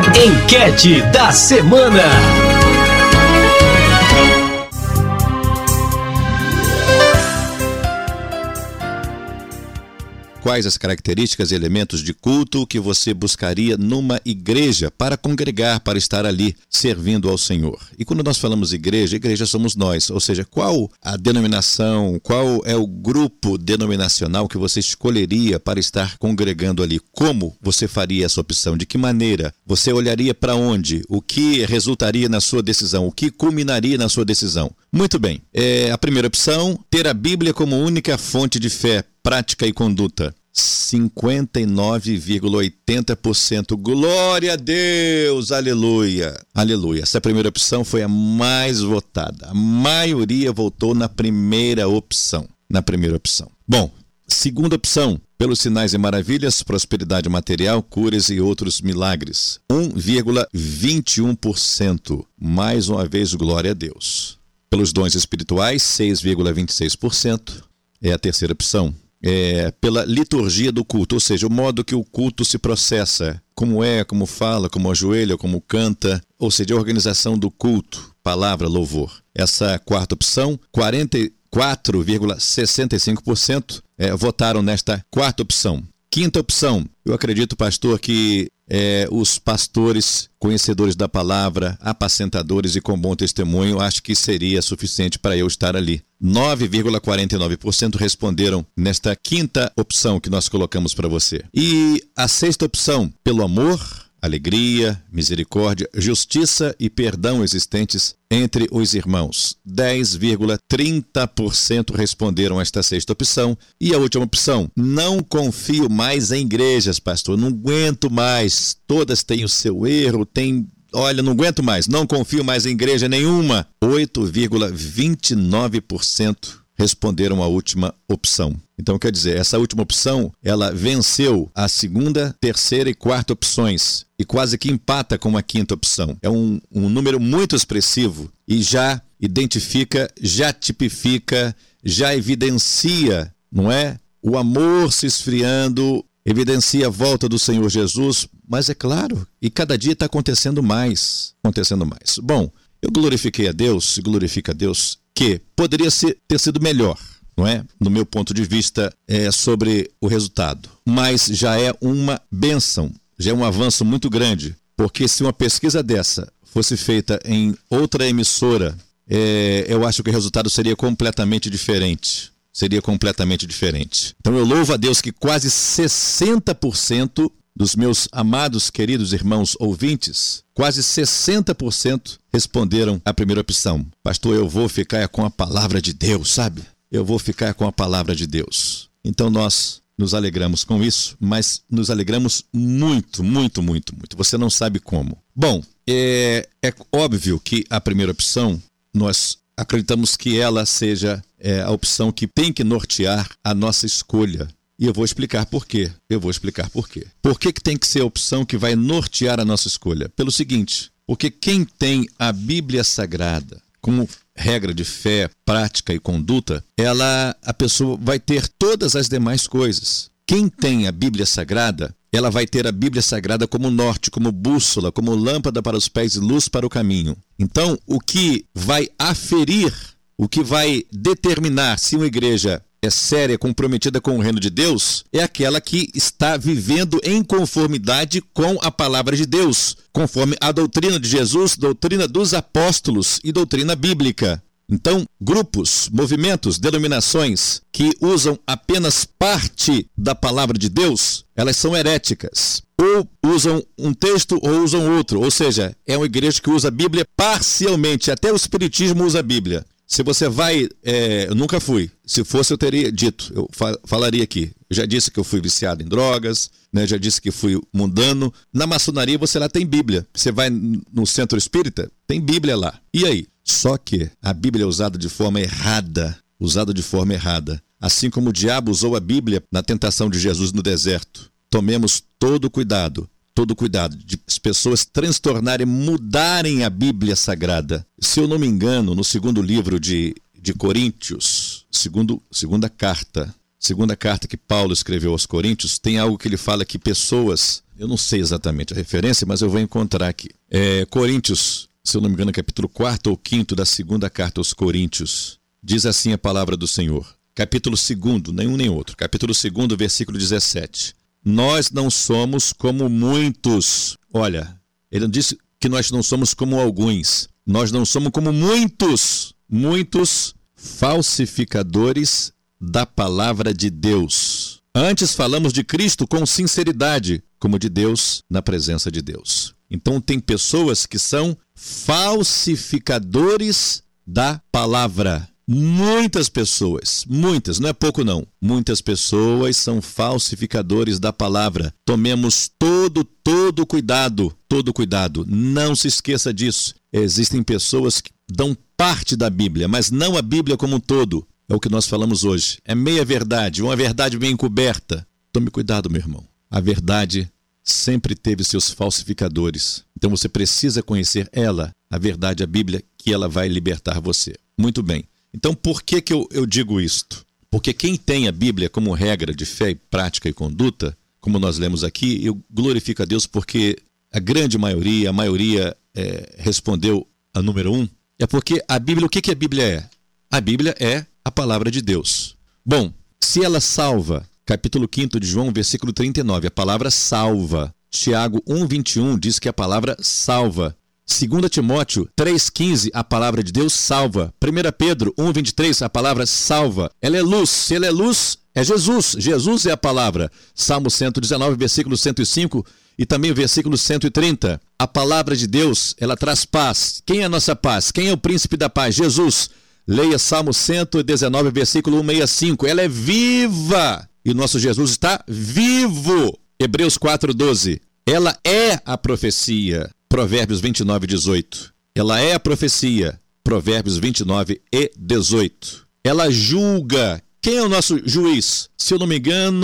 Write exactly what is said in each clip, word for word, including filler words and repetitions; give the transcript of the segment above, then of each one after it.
Enquete da semana. Quais as características e elementos de culto que você buscaria numa igreja para congregar, para estar ali servindo ao Senhor? E quando nós falamos igreja, igreja somos nós, ou seja, qual a denominação, qual é o grupo denominacional que você escolheria para estar congregando ali? Como você faria essa opção? De que maneira? Você olharia para onde? O que resultaria na sua decisão? O que culminaria na sua decisão? Muito bem, é, a primeira opção, ter a Bíblia como única fonte de fé, prática e conduta. cinquenta e nove vírgula oitenta por cento. Glória a Deus! Aleluia! Aleluia! Essa primeira opção foi a mais votada. A maioria votou na primeira opção. Na primeira opção. Bom, segunda opção, pelos sinais e maravilhas, prosperidade material, curas e outros milagres. um vírgula vinte e um por cento. Mais uma vez, glória a Deus. Pelos dons espirituais, seis vírgula vinte e seis por cento. É a terceira opção. É, pela liturgia do culto, ou seja, o modo que o culto se processa, como é, como fala, como ajoelha, como canta, ou seja, a organização do culto, palavra, louvor. Essa quarta opção, quarenta e quatro vírgula sessenta e cinco por cento é, votaram nesta quarta opção. Quinta opção, eu acredito, pastor, que é, os pastores, conhecedores da palavra, apacentadores e com bom testemunho, acho que seria suficiente para eu estar ali. nove vírgula quarenta e nove por cento responderam nesta quinta opção que nós colocamos para você. E a sexta opção, pelo amor, alegria, misericórdia, justiça e perdão existentes entre os irmãos. dez vírgula trinta por cento responderam esta sexta opção. E a última opção, não confio mais em igrejas, pastor, não aguento mais, todas têm o seu erro, tem... Olha, não aguento mais, não confio mais em igreja nenhuma. oito vírgula vinte e nove por cento responderam a última opção. Então, quer dizer, essa última opção, ela venceu a segunda, terceira e quarta opções e quase que empata com a quinta opção. É um, um número muito expressivo e já identifica, já tipifica, já evidencia, não é? O amor se esfriando, evidencia a volta do Senhor Jesus, mas é claro, e cada dia está acontecendo mais, acontecendo mais. Bom, eu glorifiquei a Deus, glorifico a Deus, que poderia ser, ter sido melhor, não é? No meu ponto de vista, é, sobre o resultado. Mas já é uma bênção, já é um avanço muito grande, porque se uma pesquisa dessa fosse feita em outra emissora, é, eu acho que o resultado seria completamente diferente. Seria completamente diferente. Então eu louvo a Deus que quase sessenta por cento dos meus amados, queridos irmãos ouvintes, quase sessenta por cento responderam a primeira opção. Pastor, eu vou ficar com a palavra de Deus, sabe? Eu vou ficar com a palavra de Deus. Então nós nos alegramos com isso, mas nos alegramos muito, muito, muito, muito. Você não sabe como. Bom, é, é óbvio que a primeira opção, nós acreditamos que ela seja é, a opção que tem que nortear a nossa escolha. E eu vou explicar por quê. Eu vou explicar por quê. Por que que tem que ser a opção que vai nortear a nossa escolha? Pelo seguinte, porque quem tem a Bíblia Sagrada como regra de fé, prática e conduta, ela, a pessoa vai ter todas as demais coisas. Quem tem a Bíblia Sagrada, ela vai ter a Bíblia Sagrada como norte, como bússola, como lâmpada para os pés e luz para o caminho. Então, o que vai aferir, o que vai determinar se uma igreja é séria, comprometida com o reino de Deus, é aquela que está vivendo em conformidade com a palavra de Deus, conforme a doutrina de Jesus, doutrina dos apóstolos e doutrina bíblica. Então, grupos, movimentos, denominações que usam apenas parte da palavra de Deus, elas são heréticas. Ou usam um texto ou usam outro. Ou seja, é uma igreja que usa a Bíblia parcialmente. Até o Espiritismo usa a Bíblia. Se você vai... É, eu nunca fui. Se fosse, eu teria dito. Eu fa- falaria aqui. Eu já disse que eu fui viciado em drogas, né? Já disse que fui mundano. Na maçonaria, você lá tem Bíblia. Você vai no centro espírita, tem Bíblia lá. E aí? Só que a Bíblia é usada de forma errada. Usada de forma errada. Assim como o diabo usou a Bíblia na tentação de Jesus no deserto. Tomemos todo cuidado. Todo cuidado de as pessoas transtornarem, mudarem a Bíblia Sagrada. Se eu não me engano, no segundo livro de, de Coríntios, segundo, segunda carta, segunda carta que Paulo escreveu aos Coríntios, tem algo que ele fala que pessoas, eu não sei exatamente a referência, mas eu vou encontrar aqui. É, Coríntios, se eu não me engano, capítulo quarto ou quinto da segunda carta aos Coríntios, diz assim a palavra do Senhor. Capítulo segundo, nenhum nem outro. Capítulo segundo, versículo dezessete. Nós não somos como muitos. Olha, ele não disse que nós não somos como alguns. Nós não somos como muitos, muitos falsificadores da palavra de Deus. Antes falamos de Cristo com sinceridade, como de Deus na presença de Deus. Então tem pessoas que são falsificadores da palavra. Muitas pessoas, muitas, não é pouco não, muitas pessoas são falsificadores da palavra. Tomemos todo, todo cuidado, todo cuidado, não se esqueça disso. Existem pessoas que dão parte da Bíblia, mas não a Bíblia como um todo. É o que nós falamos hoje, é meia verdade, uma verdade bem encoberta. Tome cuidado, meu irmão, a verdade sempre teve seus falsificadores. Então você precisa conhecer ela, a verdade, a Bíblia, que ela vai libertar você. Muito bem. Então, por que que eu, eu digo isto? Porque quem tem a Bíblia como regra de fé, prática e conduta, como nós lemos aqui, eu glorifico a Deus porque a grande maioria, a maioria é, respondeu a número um, é porque a Bíblia, o que que a Bíblia é? A Bíblia é a palavra de Deus. Bom, se ela salva, capítulo quinto de João, versículo trinta e nove, a palavra salva. Tiago um, vinte e um diz que a palavra salva. Segunda Timóteo três, quinze, a palavra de Deus salva. Primeira Pedro um, vinte e três, a palavra salva. Ela é luz. Se ela é luz, é Jesus. Jesus é a palavra. Salmo cento e dezenove, versículo cento e cinco e também o versículo cento e trinta. A palavra de Deus, ela traz paz. Quem é a nossa paz? Quem é o príncipe da paz? Jesus. Leia Salmo cento e dezenove, versículo cento e sessenta e cinco. Ela é viva. E o nosso Jesus está vivo. Hebreus quatro, doze. Ela é a profecia. Provérbios vinte e nove, dezoito. Ela é a profecia. Provérbios vinte e nove e dezoito. Ela julga. Quem é o nosso juiz? Se eu não me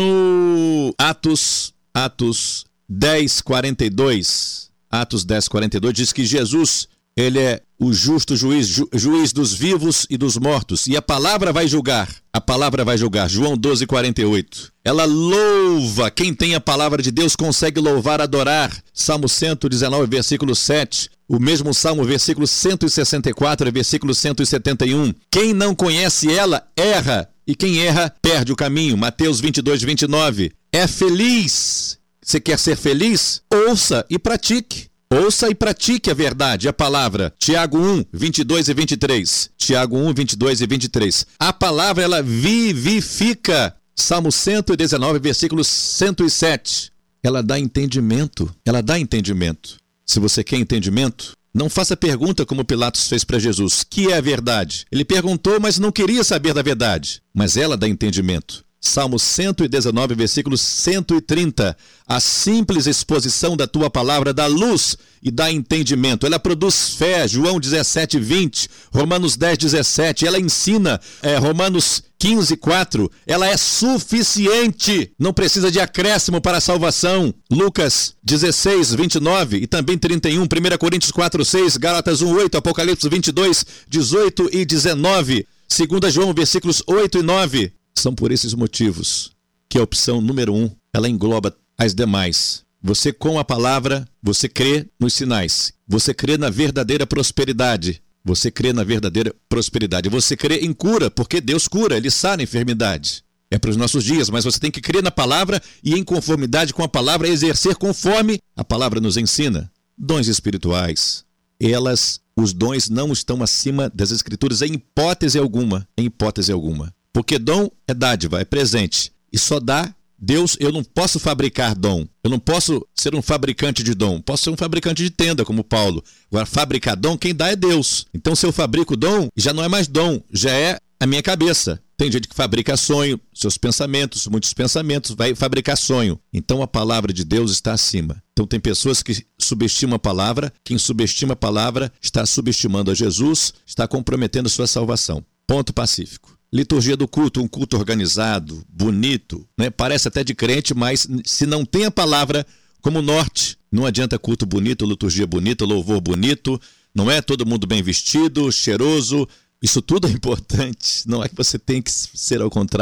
engano, Atos, Atos dez, quarenta e dois. Atos dez, quarenta e dois diz que Jesus, ele é o justo juiz, ju, juiz dos vivos e dos mortos. E a palavra vai julgar. A palavra vai julgar. João doze, quarenta e oito. Ela louva. Quem tem a palavra de Deus consegue louvar, adorar. Salmo cento e dezenove, versículo sete. O mesmo Salmo, versículo cento e sessenta e quatro, versículo cento e setenta e um. Quem não conhece ela, erra. E quem erra, perde o caminho. Mateus vinte e dois, vinte e nove. É feliz. Você quer ser feliz? Ouça e pratique. Ouça e pratique a verdade, a palavra. Tiago um, vinte e dois e vinte e três. Tiago um, vinte e dois e vinte e três. A palavra, ela vivifica. Salmo cento e dezenove, versículo cento e sete. Ela dá entendimento. Ela dá entendimento. Se você quer entendimento, não faça pergunta como Pilatos fez para Jesus. Que é a verdade? Ele perguntou, mas não queria saber da verdade. Mas ela dá entendimento. Salmo cento e dezenove, versículo cento e trinta. A simples exposição da tua palavra dá luz e dá entendimento. Ela produz fé. João dezessete, vinte. Romanos dez, dezessete. Ela ensina. É, Romanos quinze, quatro. Ela é suficiente. Não precisa de acréscimo para a salvação. Lucas dezesseis, vinte e nove e também trinta e um. primeira Coríntios quatro, seis. Gálatas um, oito. Apocalipse vinte e dois, dezoito e dezenove. segunda João, versículos oito e nove. São por esses motivos que a opção número um, ela engloba as demais. Você com a palavra, você crê nos sinais. Você crê na verdadeira prosperidade. Você crê na verdadeira prosperidade. Você crê em cura, porque Deus cura, Ele sara a enfermidade. É para os nossos dias, mas você tem que crer na palavra e em conformidade com a palavra, exercer conforme a palavra nos ensina. Dons espirituais, elas, os dons não estão acima das Escrituras em hipótese alguma, em hipótese alguma. Porque dom é dádiva, é presente. E só dá Deus. Eu não posso fabricar dom. Eu não posso ser um fabricante de dom. Posso ser um fabricante de tenda, como Paulo. Agora, fabricar dom, quem dá é Deus. Então, se eu fabrico dom, já não é mais dom, já é a minha cabeça. Tem gente que fabrica sonho, seus pensamentos, muitos pensamentos, vai fabricar sonho. Então, a palavra de Deus está acima. Então, tem pessoas que subestimam a palavra. Quem subestima a palavra está subestimando a Jesus, está comprometendo a sua salvação. Ponto pacífico. Liturgia do culto, um culto organizado, bonito, né? Parece até de crente, mas se não tem a palavra como norte, não adianta culto bonito, liturgia bonita, louvor bonito, não é todo mundo bem vestido, cheiroso, isso tudo é importante, não é que você tem que ser ao contrário.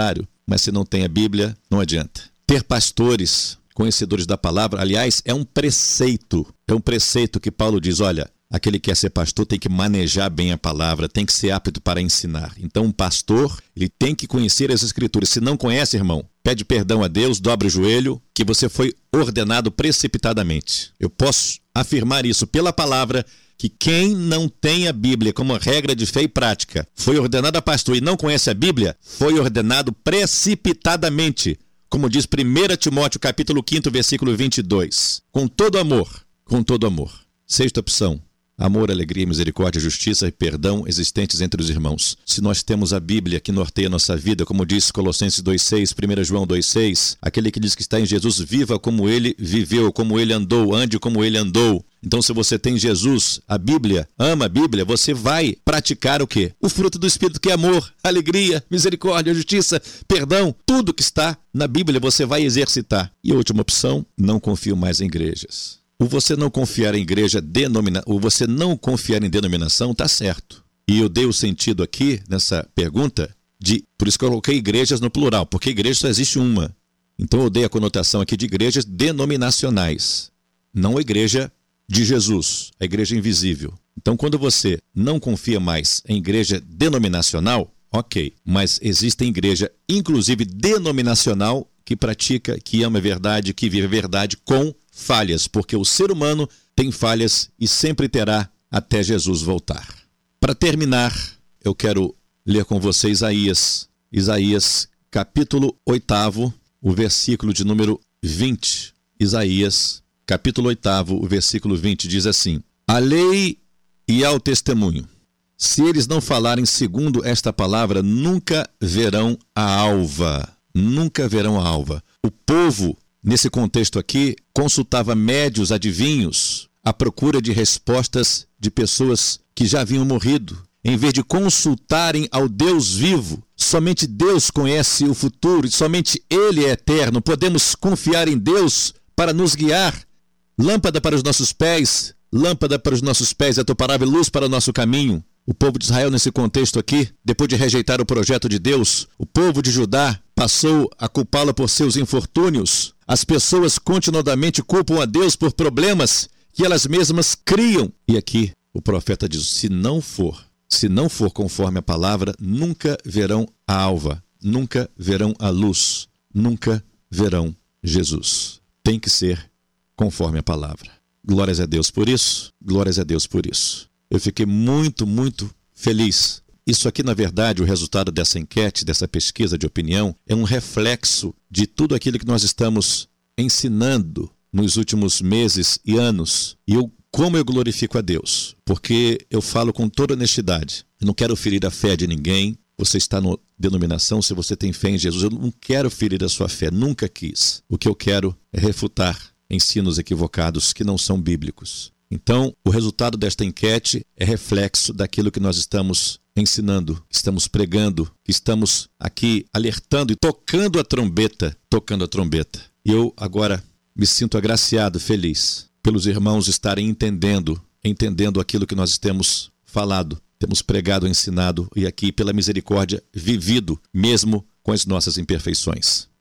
mas se não tem a Bíblia, não adianta. Ter pastores conhecedores da palavra, aliás, é um preceito. É um preceito que Paulo diz, olha, aquele que quer ser pastor tem que manejar bem a palavra, tem que ser apto para ensinar. Então, um pastor, ele tem que conhecer as Escrituras. Se não conhece, irmão, pede perdão a Deus, dobre o joelho, que você foi ordenado precipitadamente. Eu posso afirmar isso pela palavra, que quem não tem a Bíblia como regra de fé e prática, foi ordenado a pastor e não conhece a Bíblia, foi ordenado precipitadamente. Como diz primeiro Timóteo, capítulo quinto, versículo vinte e dois. Com todo amor, com todo amor. Sexta opção. Amor, alegria, misericórdia, justiça e perdão existentes entre os irmãos. Se nós temos a Bíblia que norteia a nossa vida, como diz Colossenses dois seis, primeiro João dois seis, aquele que diz que está em Jesus, viva como ele viveu, como ele andou, ande como ele andou. Então, se você tem Jesus, a Bíblia, ama a Bíblia, você vai praticar o quê? O fruto do Espírito, que é amor, alegria, misericórdia, justiça, perdão. Tudo que está na Bíblia você vai exercitar. E a última opção, não confio mais em igrejas. O você não confiar em igreja, denomina... o você não confiar em denominação, está certo. E eu dei o sentido aqui, nessa pergunta, de... por isso que eu coloquei igrejas no plural, porque igreja só existe uma. Então eu dei a conotação aqui de igrejas denominacionais. Não a igreja de Jesus, a igreja invisível. Então quando você não confia mais em igreja denominacional, ok. Mas existe igreja, inclusive denominacional, que pratica, que ama a verdade, que vive a verdade com falhas, porque o ser humano tem falhas e sempre terá até Jesus voltar. Para terminar, eu quero ler com você Isaías, Isaías capítulo oito, o versículo de número vinte. Isaías capítulo oito, o versículo vinte diz assim: a lei e ao testemunho, se eles não falarem segundo esta palavra, nunca verão a alva. Nunca verão a alva. O povo, nesse contexto aqui, consultava médios, adivinhos, à procura de respostas de pessoas que já haviam morrido. Em vez de consultarem ao Deus vivo, somente Deus conhece o futuro e somente Ele é eterno. Podemos confiar em Deus para nos guiar. Lâmpada para os nossos pés, lâmpada para os nossos pés, é a tua palavra e luz para o nosso caminho. O povo de Israel, nesse contexto aqui, depois de rejeitar o projeto de Deus, o povo de Judá passou a culpá-lo por seus infortúnios. As pessoas continuadamente culpam a Deus por problemas que elas mesmas criam. E aqui o profeta diz, se não for, se não for conforme a palavra, nunca verão a alva, nunca verão a luz, nunca verão Jesus. Tem que ser conforme a palavra. Glórias a Deus por isso, glórias a Deus por isso. Eu fiquei muito, muito feliz. Isso aqui, na verdade, o resultado dessa enquete, dessa pesquisa de opinião, é um reflexo de tudo aquilo que nós estamos ensinando nos últimos meses e anos. E eu, como eu glorifico a Deus, porque eu falo com toda honestidade. Eu não quero ferir a fé de ninguém. Você está na denominação, se você tem fé em Jesus, eu não quero ferir a sua fé, nunca quis. O que eu quero é refutar ensinos equivocados que não são bíblicos. Então, o resultado desta enquete é reflexo daquilo que nós estamos ensinando, estamos pregando, estamos aqui alertando e tocando a trombeta, tocando a trombeta. E eu agora me sinto agraciado, feliz, pelos irmãos estarem entendendo, entendendo aquilo que nós temos falado, temos pregado, ensinado e aqui, pela misericórdia, vivido, mesmo com as nossas imperfeições.